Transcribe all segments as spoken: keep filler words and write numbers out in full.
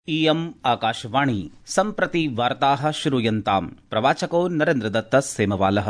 इयम् आकाशवाणी सम्प्रति वार्ताः श्रूयन्ताम्। प्रवाचको नरेन्द्रदत्तः सेमवालः।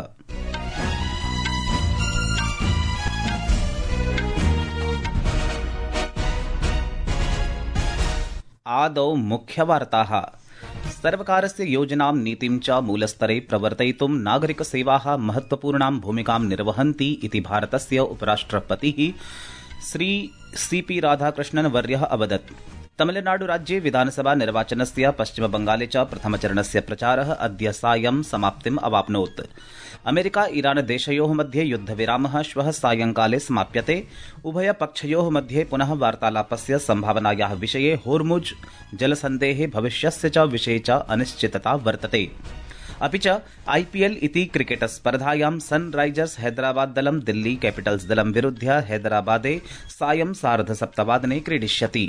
आदौ मुख्यवार्ताः। सर्वकारस्य योजनां नीतिं च मूलस्तरे प्रवर्तयितुं नागरिकसेवाः महत्वपूर्णां भूमिकां निर्वहन्ति इति भारतस्य उपराष्ट्रपतिः श्री सी पी राधाकृष्णन् वर्यः अवदत्। तमिलनाडुराज्ये विधानसभा निर्वाचनस्य पश्चिमबंगाले च प्रथमचरणस्य प्रचारः अद्य सायं समाप्तिम् अवाप्नोत्। अमेरिका ईरान देशयोः मध्ये युद्धविरामः श्वः सायंकाले समाप्यते। उभयपक्षयोः मध्ये पुनः वार्तालापस्य सम्भावनायाः विषये होर्मुज् जलसन्धेः भविष्यस्य च विषये च अनिश्चितता वर्तते। अपि च आईपीएल इति क्रिकेट स्पर्धायां सनराइजर्स हैदराबाद दलं दिल्ली कैपिटल्स दलं विरुध्य हैदराबादे सायं सार्धसप्तवादने क्रीडिष्यति।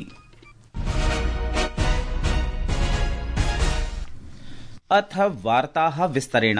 अथ वार्ताः विस्तरेण।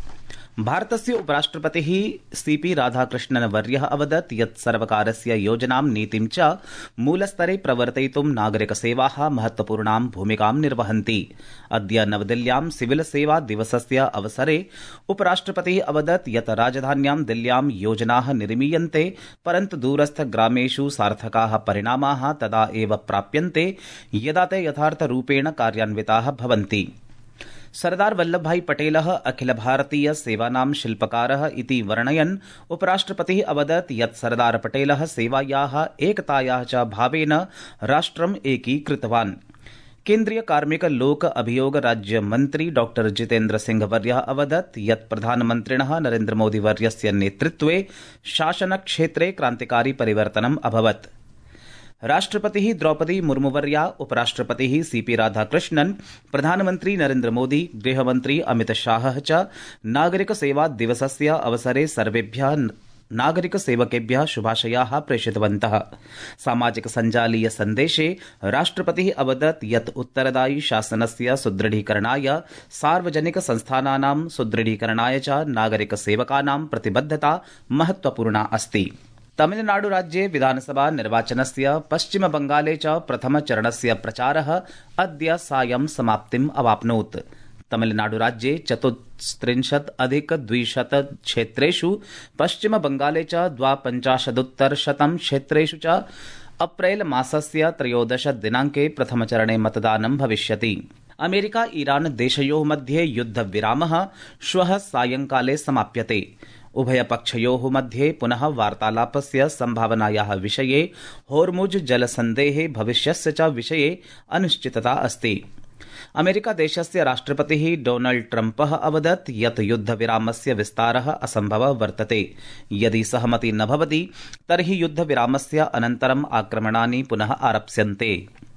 भारतस्य उपराष्ट्रपतिः सी पी राधाकृष्णन् वर्यः अवदत् यत् सर्वकारस्य योजनां नीतिं च मूलस्तरे प्रवर्तयितुं नागरिकसेवाः महत्वपूर्णां भूमिकां निर्वहन्ति। अद्य नवदिल्ल्यां सिविल सेवा दिवसस्य अवसरे उपराष्ट्रपतिः अवदत् यत् राजधान्यां दिल्ल्यां योजनाः निर्मीयन्ते, परन्तु दूरस्थग्रामेषु सार्थकाः परिणामाः तदा एव प्राप्यन्ते यदा ते यथार्थरूपेण कार्यान्विताः भवन्ति। सरदार वल्लभभाई पटेलः अखिल भारतीय सेवानां शिल्पकारः इति वर्णयन् उपराष्ट्रपतिः अवदत् यत् सरदार पटेलः सेवायाः एकतायाः च भावेन राष्ट्रम् एकीकृतवान्। केन्द्रीय कार्मिक लोक अभियोग राज्य मन्त्री डॉ जितेन्द्र सिंह वर्यः अवदत् यत् प्रधानमन्त्रिणः नरेन्द्र मोदी वर्यस्य नेतृत्वे शासनक्षेत्रे क्रान्तिकारी परिवर्तनम् अभवत्। राष्ट्रपतिः द्रौपदी मुर्मुवर्या, उपराष्ट्रपतिः सी पी राधाकृष्णन्, प्रधानमन्त्री नरेन्द्र मोदी, गृहमन्त्री अमित शाहः च नागरिक सेवा दिवसस्य अवसरे सर्वेभ्यः नागरिक सेवकेभ्यः शुभाशयाः प्रेषितवन्तः। सामाजिक सञ्जालीय सन्देशे राष्ट्रपतिः अवदत् यत् उत्तरदायि शासनस्य सुदृढीकरणाय, सार्वजनिक संस्थानानां सुदृढीकरणाय च नागरिक सेवकानां प्रतिबद्धता महत्वपूर्णा अस्ति। तमिलनाडुराज्ये विधानसभा निर्वाचनस्य पश्चिमबंगाले च प्रथमचरणस्य प्रचारः अद्य सायं समाप्तिम् अवाप्नोत्। तमिलनाडुराज्ये चतुस्त्रिंशत् अधिक द्विशत क्षेत्रेषु, पश्चिमबंगाले च द्वापञ्चाशदुत्तरशतं क्षेत्रेषु च अप्रैल मासस्य त्रयोदश दिनाङ्के प्रथमचरणे मतदानं भविष्यति। अमेरिका ईरान देशयोः मध्ये युद्धविरामः श्वः सायंकाले समाप्यते। उभयपक्षयोः मध्ये पुनः वार्तालापस्य सम्भावनायाः विषये होर्मुज् जलसन्धेः भविष्यस्य च विषये अनिश्चितता अस्ति। अमेरिका देशस्य राष्ट्रपतिः डोनाल्ड ट्रम्पः अवदत् यत् युद्धविरामस्य विस्तारः असम्भवः वर्तते। यदि सहमति न भवति तर्हि युद्धविरामस्य अनन्तरम् आक्रमणानि पुनः आरप्स्यन्ते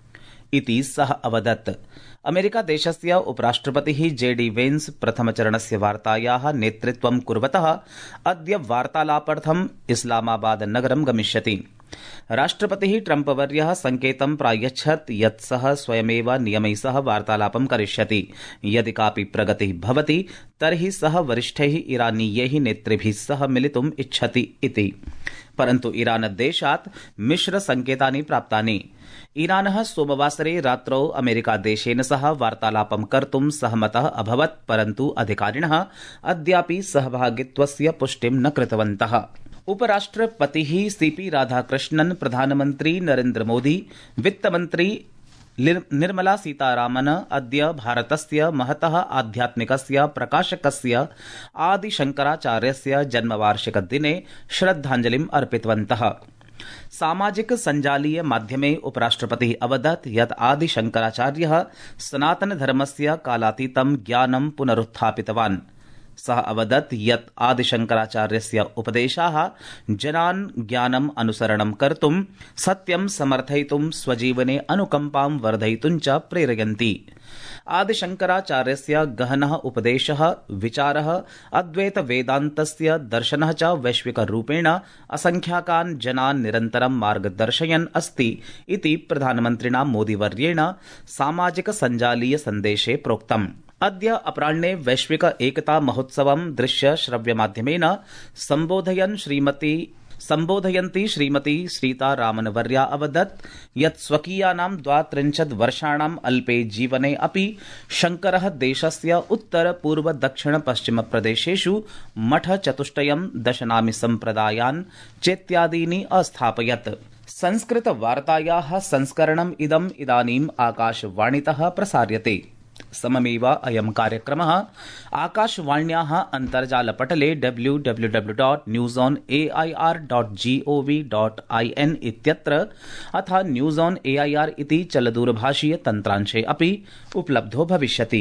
इति सः अवदत्। अमेरिका देशस्य उपराष्ट्रपतिः जे डी वेन्स् प्रथमचरणस्य वार्तायाः नेतृत्वं कुर्वतः अद्य वार्तालापार्थम् इस्लामाबाद नगरं गमिष्यति। राष्ट्रपतिः ट्रम्पवर्यः संकेतं प्रायच्छत् यत् सः स्वयमेव नियमैः सह वार्तालापं करिष्यति। यदि कापि प्रगतिः भवति तर्हि सः वरिष्ठैः ईरानीयैः नेतृभिः सह मिलितुम् इच्छति इति। परन्तु ईरान देशात् मिश्र संकेतानि प्राप्तानि। ईरानः सोमवासरे रात्रौ अमेरिकादेशेन सह वार्तालापं कर्तुं सहमतः अभवत्, परन्तु अधिकारिणः अद्यापि सहभागित्वस्य पुष्टिं न कृतवन्तः। उपराष्ट्रपतिः सी पी राधाकृष्णन्, प्रधानमन्त्री नरेन्द्र मोदी, वित्तमन्त्री निर्मला सीतारामन् अद्य भारतस्य महतः आध्यात्मिकस्य प्रकाशकस्य आदिशंकराचार्यस्य जन्मवार्षिकदिने श्रद्धाञ्जलिम् अर्पितवन्तः। सामाजिक सञ्जालीय माध्यमे उपराष्ट्रपतिः अवदत् यत् आदिशंकराचार्यः सनातनधर्मस्य कालातीतं ज्ञानं पुनरुत्थापितवान्। सः अवदत् यत् आदिशंकराचार्यस्य उपदेशाः जनान् ज्ञानम् अनुसरणं कर्तुं, सत्यं समर्थयितुं, स्वजीवने अनुकम्पां वर्धयितुं च प्रेरयन्ति। आदिशंकराचार्यस्य गहनः उपदेशः, विचारः, अद्वैत वेदान्तस्य दर्शनः च वैश्विकरूपेण असंख्याकान् जनान् निरन्तरं मार्गदर्शयन् अस्ति इति प्रधानमन्त्रिणा मोदीवर्येण सामाजिक सञ्जालीय सन्देशे प्रोक्तम्। अद्य अपराह्णे वैश्विक एकता महोत्सवं दृश्य श्रव्यमाध्यमेन सम्बोधयन् श्रीमती सम्बोधयन्ती श्रीमती सीतारामनवर्या अवदत् यत् स्वकीयानां द्वात्रिंशत् वर्षाणाम् अल्पे जीवने अपि शंकरः देशस्य उत्तर पूर्व दक्षिण पश्चिम प्रदेशेषु मठ चतुष्टयं दशनामि सम्प्रदायान् चेत्यादीनि अस्थापयत्। संस्कृत वार्तायाः संस्करणम् इदम् इदानीम् आकाशवाणीतः प्रसार्यते। सममेव अयं कार्यक्रमः आकाशवाण्याः अन्तर्जालपटले W W W dot news on A I R dot G O V dot I N इत्यत्र अथ news on A I R इति चलदूरभाषीय तन्त्रांशे अपि उपलब्धो भविष्यति।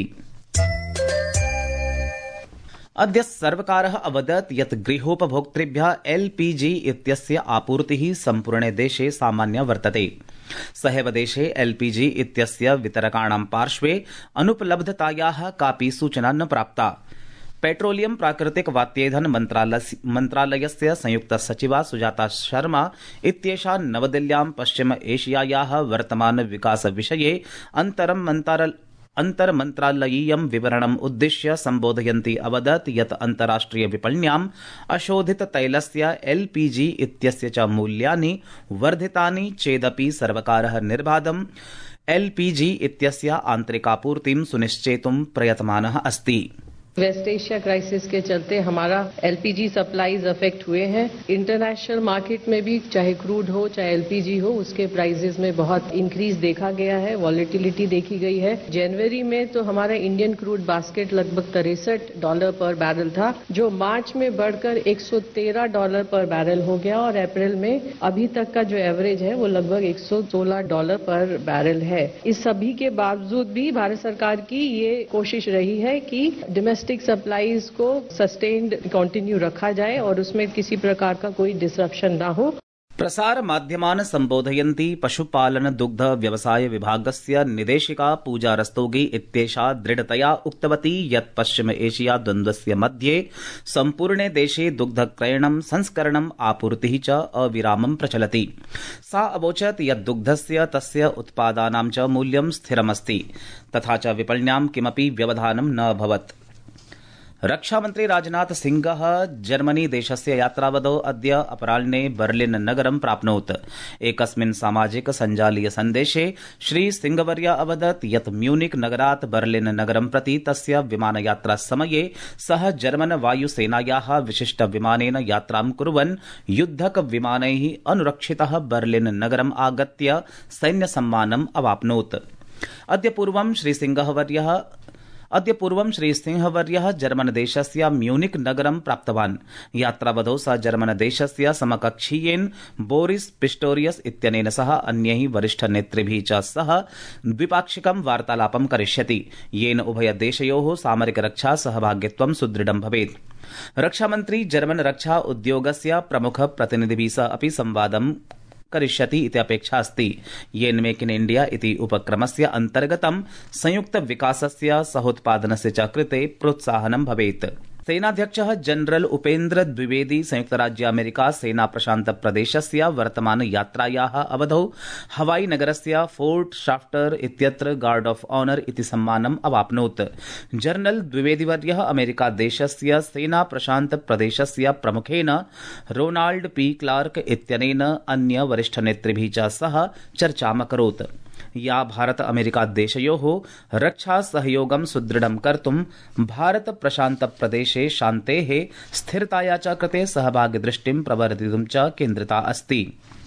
अद्य सर्वकारः अवदत् यत् गृहोपभोक्तृभ्यः एल पी जी इत्यस्य आपूर्तिः सम्पूर्णे देशे सामान्या वर्तते। सहैव देशे एल पी जी इत्यस्य वितरकाणां पार्श्वे अनुपलब्धतायाः कापि सूचना न प्राप्ता। पेट्रोलियम प्राकृतिक वात्येधन मन्त्रालयस्य संयुक्त सचिवा सुजाता शर्मा इत्येषा नवदिल्ल्यां पश्चिम एशियायाः वर्तमान विकास विषये अन्तरं मन्त्रालय अन्तर्मन्त्रालयीयं विवरणम् उद्दिश्य सम्बोधयन्ती अवदत् यत् अन्ताराष्ट्रिय विपण्याम् अशोधित तैलस्य एल पी जी इत्यस्य च मूल्यानि वर्धितानि चेदपि सर्वकारः निर्बाधम् एल पी जी इत्यस्य आन्तरिकापूर्तिं सुनिश्चेतुं प्रयतमानः अस्ति। वेस्ट एशिया क्राइसिस के चलते हमारा L P G supplies affect हुए हैं। इंटरनेशनल मार्केट में भी चाहे क्रूड हो चाहे एल पी जी हो उसके प्राइसेस में बहुत इंक्रीज देखा गया है, वॉलेटिलिटी देखी गई है। जनवरी में तो हमारा इंडियन क्रूड बास्केट लगभग तिरसठ डॉलर पर बैरल था, जो मार्च में बढ़कर एक सौ तेरह डॉलर पर बैरल हो गया और अप्रैल में अभी तक का जो एवरेज है वो लगभग एक सौ सोलह डॉलर पर बैरल है। इस सभी के बावजूद भी भारत सरकार की ये कोशिश रही है कि डोमेस्टिक सप्लाईज को सस्टेन्ड कंटिन्यू रखा जाए और उसमें किसी प्रकार का कोई डिसरप्शन ना हो। प्रसार माध्यमान् सम्बोधयन्ती पशुपालन दुग्ध व्यवसाय विभागस्य निदेशिका पूजा रस्तोगी इत्येषा दृढतया उक्तवती यत् पश्चिम एशिया द्वन्द्वस्य मध्ये सम्पूर्णे देशे दुग्धक्रयणं संस्करणम् आपूर्तिः च अविरामं प्रचलति। सा अवोचत् यत् दुग्धस्य तस्य उत्पादानां च मूल्यं स्थिरमस्ति तथा च विपण्यां किमपि व्यवधानं न अभवत्। रक्षामन्त्री राजनाथ सिंहः जर्मनी देशस्य यात्रावधौ अद्य अपराह्ने बर्लिन नगरं प्राप्नोत्। एकस्मिन् सामाजिक सञ्जालीय सन्देशे श्रीसिंहवर्यः अवदत् यत् म्यूनिक नगरात् बर्लिन नगरं प्रति तस्य विमानयात्रासमये सः जर्मन वायुसेनायाः विशिष्ट विमानेन यात्रां कुर्वन् युद्धक विमानैः अनुरक्षितः बर्लिन नगरम् आगत्य सैन्यसम्मानम् अवाप्नोत्। अद्य पूर्वं श्रीसिंहवर्यः अद्य पूर्वं श्रीसिंहवर्यः जर्मनदेशस्य म्यूनिक नगरं प्राप्तवान्। यात्रावधौ स जर्मनदेशस्य समकक्षीयेन बोरिस पिस्टोरियस इत्यनेन सह अन्यैः वरिष्ठनेतृभिः च सह द्विपाक्षिकं वार्तालापं करिष्यति, येन उभयदेशयोः सामरिक रक्षा सहभागित्वं सुदृढं भवेत्। रक्षामन्त्री जर्मन रक्षा उद्योगस्य प्रमुख प्रतिनिधिभिः सह अपि संवादं करिष्यति इति अपेक्षा अस्ति, येन मेक इन इंडिया इति उपक्रमस्य अन्तर्गतं संयुक्त विकासस्य सहोत्पादनस्य च कृते प्रोत्साहनं भवेत्। सेनाध्यक्षः जनरल उपेन्द्र द्विवेदी संयुक्तराज्य अमेरिका सेना प्रशान्त प्रदेशस्य वर्तमान यात्रायाः अवधौ हवाई नगरस्य फोर्ट शाफ्टर इत्यत्र गार्ड ऑफ ऑनर इति सम्मानम् अवाप्नोत्। जनरल द्विवेदीवर्यः अमेरिका देशस्य सेना प्रशान्त प्रदेशस्य प्रमुखेन रोनाल्ड पी क्लार्क इत्यनेन अन्य वरिष्ठनेतृभिः च सह चर्चाम् अकरोत्, या भारत अमेरिका देशयोः रक्षा सहयोगं सुदृढं कर्तुं भारत प्रशान्त प्रदेशे शान्तेः स्थिरताया च कृते सहभागिदृष्टिं प्रवर्धितुं च केन्द्रिता अस्ति।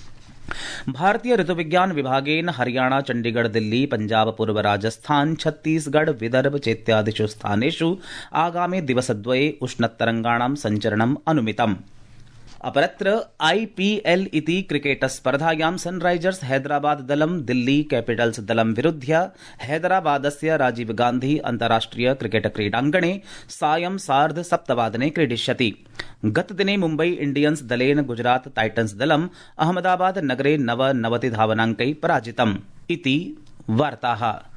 भारतीय ऋतुविज्ञान विभागेन हरियाणा चण्डीगढ़ दिल्ली पंजाब पूर्व राजस्थान छत्तीसगढ़ विदर्भ चेत्यादिषु स्थानेषु आगामि दिवसद्वये उष्णतरङ्गाणां सञ्चरणम् अनुमितम्। अपरत्र आईपीएल इति क्रिकेट स्पर्धायां सनराइजर्स हैदराबाद दलं दिल्ली कैपिटल्स दलं विरुध्य हैदराबादस्य राजीव गांधी अन्ताराष्ट्रिय क्रिकेट क्रीडाङ्गणे सायं सार्ध सप्तवादने क्रीडिष्यति। गतदिने मुम्बई इंडियन्स दलेन गुजरात टाइटन्स दलं अहमदाबाद नगरे नवनवति धावनाङ्कैः पराजितम् इति वार्ताः।